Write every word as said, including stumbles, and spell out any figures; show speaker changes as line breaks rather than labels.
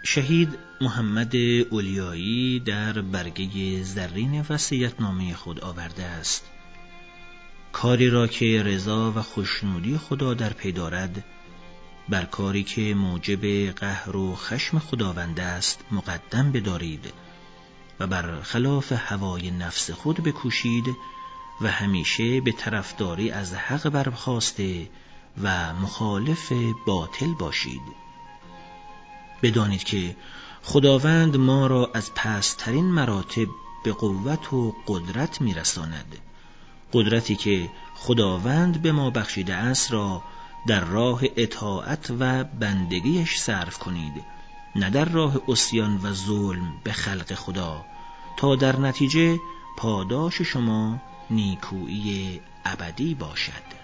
شهید محمد اولیایی در برگه زرین وصیت‌نامه خود آورده است: کاری را که رضا و خوشنودی خدا در پی دارد، بر کاری که موجب قهر و خشم خداوند است مقدم بدارید و بر خلاف هوای نفس خود بکوشید و همیشه به طرفداری از حق برخاسته و مخالف باطل باشید. بدانید که خداوند ما را از پست‌ترین مراتب به قوت و قدرت می‌رساند. قدرتی که خداوند به ما بخشیده است را در راه اطاعت و بندگیش صرف کنید، نه در راه عصیان و ظلم به خلق خدا، تا در نتیجه پاداش شما نیکویی ابدی باشد.